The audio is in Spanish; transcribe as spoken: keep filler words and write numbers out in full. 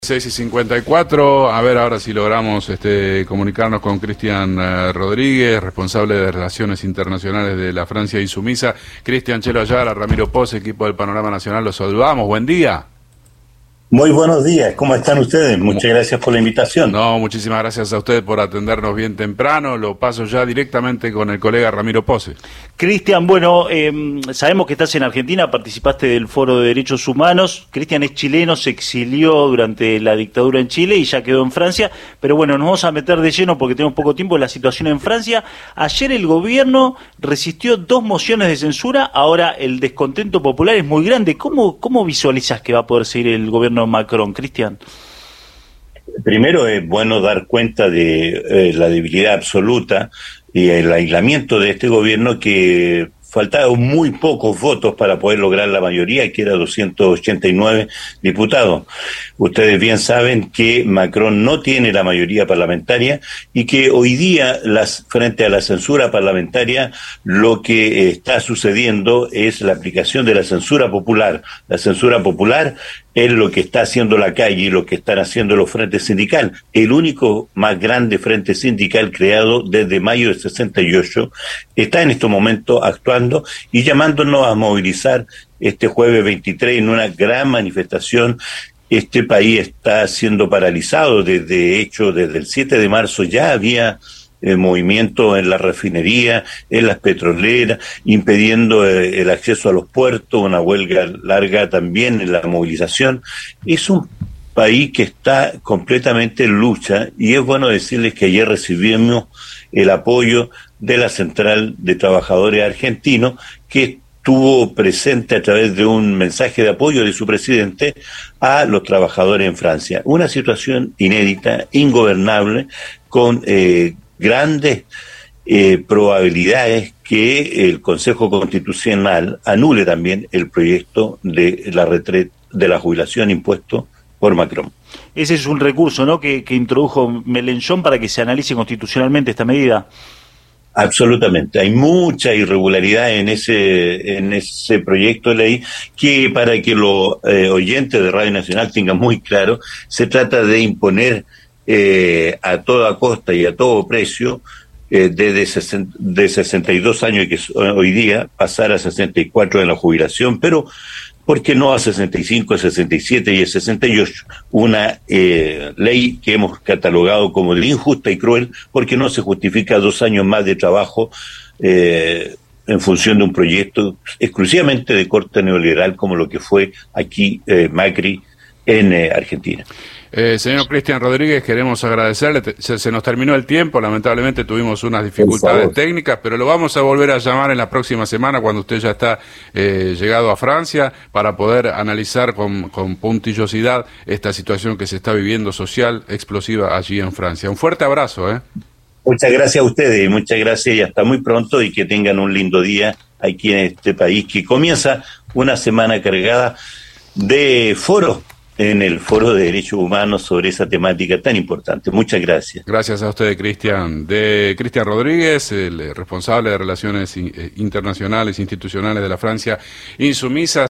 seis y cincuenta y cuatro, a ver ahora si logramos este, comunicarnos con Cristian eh, Rodríguez, responsable de Relaciones Internacionales de la Francia Insumisa. Cristian, Chelo Ayala, Ramiro Pose, equipo del Panorama Nacional, los saludamos, buen día. Muy buenos días, ¿cómo están ustedes? Muchas gracias por la invitación. No, muchísimas gracias a usted por atendernos bien temprano. Lo paso ya directamente con el colega Ramiro Pose. Cristian, bueno, eh, sabemos que estás en Argentina, participaste del Foro de Derechos Humanos. Cristian es chileno, se exilió durante la dictadura en Chile y ya quedó en Francia. Pero bueno, nos vamos a meter de lleno porque tenemos poco tiempo en la situación en Francia. Ayer el gobierno resistió dos mociones de censura, ahora el descontento popular es muy grande. ¿Cómo, cómo visualizas que va a poder seguir el gobierno Macron, Cristian? Primero es bueno dar cuenta de eh, la debilidad absoluta y el aislamiento de este gobierno, que faltaban muy pocos votos para poder lograr la mayoría, que era doscientos ochenta y nueve diputados. Ustedes bien saben que Macron no tiene la mayoría parlamentaria y que hoy día, las, frente a la censura parlamentaria, lo que está sucediendo es la aplicación de la censura popular. La censura popular es lo que está haciendo la calle y lo que están haciendo los frentes sindicales. El único más grande frente sindical creado desde mayo de sesenta y ocho está en estos momentos actuando y llamándonos a movilizar este jueves veintitrés en una gran manifestación. Este país está siendo paralizado, desde hecho, desde el siete de marzo ya había el movimiento en la refinería, en las petroleras, impidiendo el acceso a los puertos, una huelga larga también en la movilización. Es un país que está completamente en lucha y es bueno decirles que ayer recibimos el apoyo de la Central de Trabajadores Argentinos, que estuvo presente a través de un mensaje de apoyo de su presidente a los trabajadores en Francia. Una situación inédita, ingobernable, con eh, grandes eh, probabilidades que el Consejo Constitucional anule también el proyecto de la retreta, de la jubilación impuesto por Macron. Ese es un recurso, ¿no?, que, que introdujo Mélenchon para que se analice constitucionalmente esta medida. Absolutamente, hay mucha irregularidad en ese en ese proyecto de ley, que para que los eh, oyentes de Radio Nacional tengan muy claro, se trata de imponer eh, a toda costa y a todo precio, eh, desde de sesenta y dos años, que hoy día, pasar a sesenta y cuatro en la jubilación, pero ¿por qué no a sesenta y cinco, a sesenta y siete y a sesenta y ocho? Una eh, ley que hemos catalogado como de injusta y cruel, porque no se justifica dos años más de trabajo eh, en función de un proyecto exclusivamente de corte neoliberal, como lo que fue aquí eh, Macri en eh, Argentina. Eh, señor Cristian Rodríguez, queremos agradecerle, se, se nos terminó el tiempo, lamentablemente tuvimos unas dificultades técnicas, pero lo vamos a volver a llamar en la próxima semana cuando usted ya está eh, llegado a Francia, para poder analizar con, con puntillosidad esta situación que se está viviendo social, explosiva allí en Francia. Un fuerte abrazo, ¿eh? Muchas gracias a ustedes, muchas gracias y hasta muy pronto, y que tengan un lindo día aquí en este país, que comienza una semana cargada de foros en el Foro de Derechos Humanos sobre esa temática tan importante. Muchas gracias. Gracias a usted, Cristian. De Cristian Rodríguez, el responsable de Relaciones Internacionales Institucionales de la Francia Insumisa.